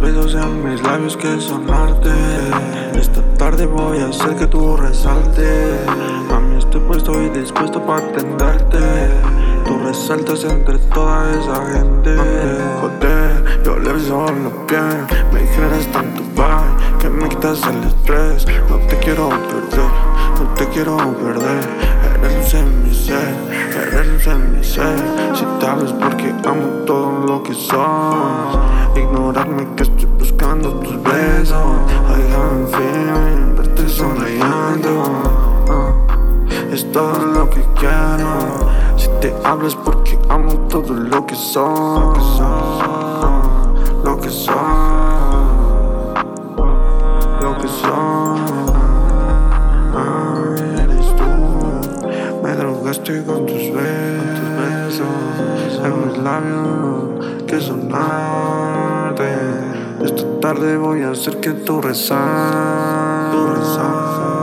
besos en mis labios que son arte. Esta tarde voy a hacer que tú resaltes. Mami, estoy puesto y dispuesto para atenderte. Tú resaltas entre toda esa gente. Joder, yo le beso la piel. Me generas tanto vibe que me quitas el estrés. No te quiero perder, no te quiero perder. Eres luz en mi ser, eres luz en mi ser. Si te hablas porque amo todo lo que sos. Ignorarme que estoy buscando tus besos. I have a feeling, verte sonriendo. Es todo lo que quiero. Si te hablas porque amo todo lo que sos. Lo que sos, lo que sos. Eres tú. Me drogaste con tus besos en mis labios que son arte. Esta tarde voy a hacer que tú resaltes.